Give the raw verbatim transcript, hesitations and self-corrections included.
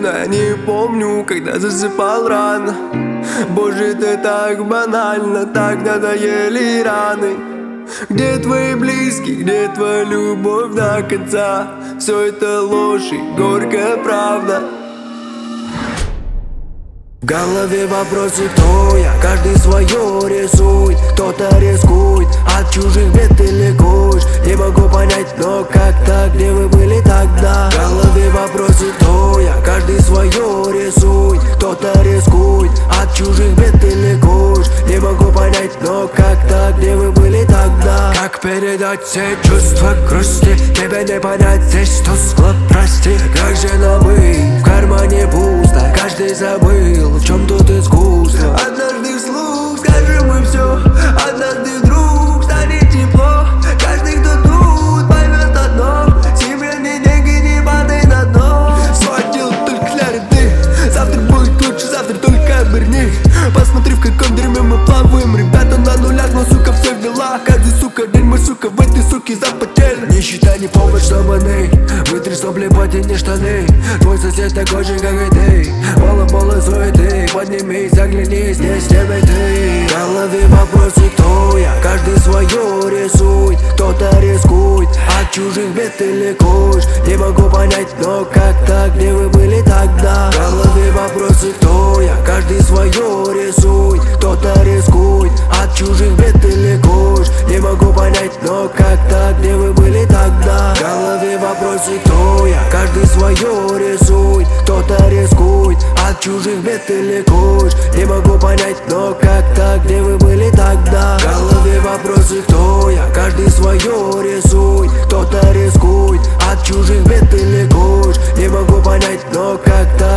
но я не помню, когда засыпал рано. Боже, это так банально, так надоели раны. Где твои близкие, где твоя любовь до конца? Все это ложь и горькая правда. В голове вопросы, кто я, каждый свое рисует. Кто-то рискует, от чужих бед ты ликуешь. Не могу понять, но как так, где вы были тогда? В голове вопросы, кто я, каждый свое рисует. Кто-то рискует, от чужих бед ты ликуешь. Не могу понять, но как так, где вы были тогда? Как передать все чувства грусти? Тебя не понять, здесь тускло, прости. Как же нам быть, в кармане пусто, каждый забыл, в чем тут искусство. Однажды вслух скажем мы все, однажды вдруг станет тепло. Каждый, кто тут, поймет одно: себе деньги, не падай на дно. Сводил только для ряды, завтра будет лучше, завтра только оберни. Посмотри, в каком дерьме мы плаваем. Ребята на нулях, но сука все в делах. Каждый сука день мы сука в этой суке запотели. Нищета не повод, что мы вытри сопли, потяни штаны. Твой сосед такой же, как и ты. Мало-мало суеты, поднимись, заглянись, здесь тебе ты. В голове вопросы, кто я, каждый свое рисует. Кто-то рискует, от чужих бед ты ликуешь. Не могу понять, но как так, где вы были тогда? В голове вопросы, кто я, каждый свое рисует. Кто-то рискует, от чужих бед ты ликуешь. Не могу понять, но как так, где вы были тогда? В голове вопросы, кто я, каждый свое рисует. Кто-то рискует, от чужих бед ты ликуешь. Не могу понять, но как так, где вы были тогда? В голове вопросы, кто я, каждый свое рисует. Кто-то рискует, от чужих бед ты ликуешь. Не могу понять, но как так,